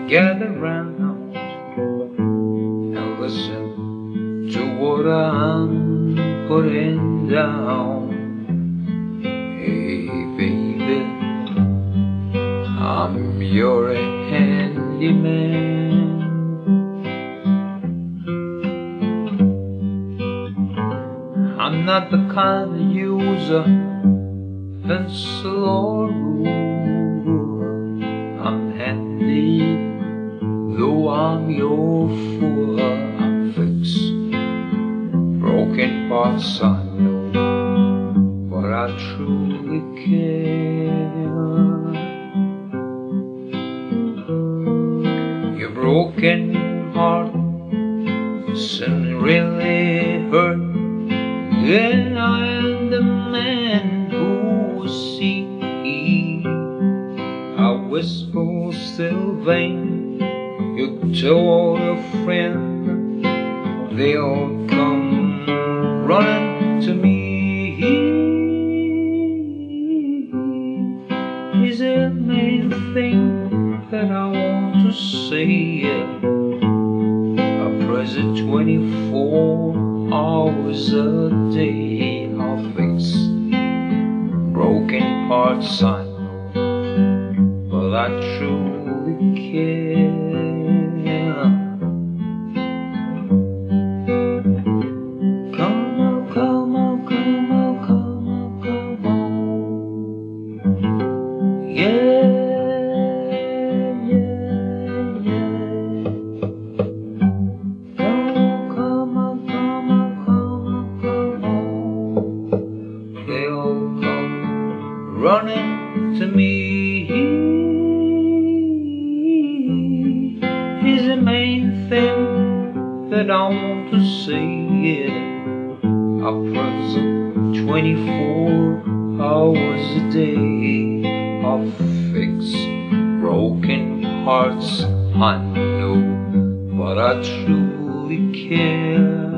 Gather round and listen to what I'm putting down. Hey baby, I'm your handyman. I'm not the kind to use a pencil or ruler. I'm handy, though I'm your fool. I fix broken parts, I know, but I truly care. Your broken heart doesn't really hurt. Yeah, I am the man who sees. I whisper still vain. You tell all your friends, they all come running to me. Is the main thing that I want to say. I press it 24 hours a day. I'll fix broken parts, I know, but I truly care. Come on, come on, come on, come on, come on. Yeah, yeah, yeah. Come on, come on, come on, come on. They all come running to me. Is the main thing that I want to say. I press 24 hours a day. I'll fix broken hearts, I know, but I truly care.